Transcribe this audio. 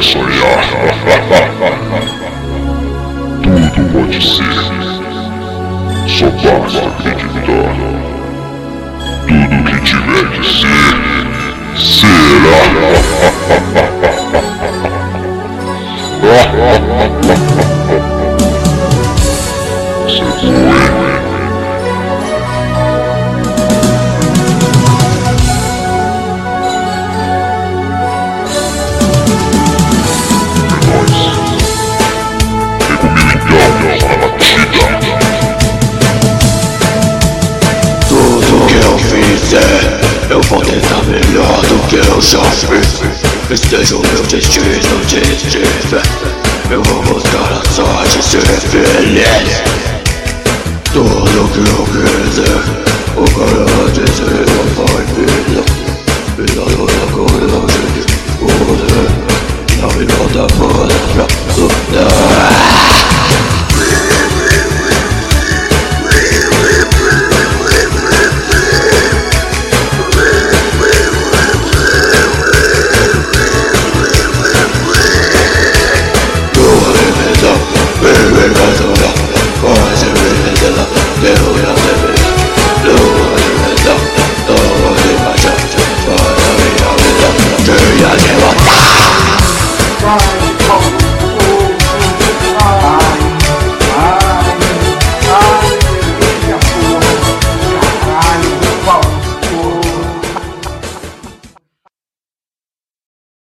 sonhar. Tudo pode ser, só basta acreditar. Tudo que tiver que ser, será. Isso é bom, hein? Eu vou tentar melhor do que eu já fiz. Esteja o meu destino de tiver. Eu vou buscar a sorte e ser feliz. Tudo que eu quiser, o cara dizer vai vir. Vida toda coragem de poder. Na melhor da palavra lutar. Bye.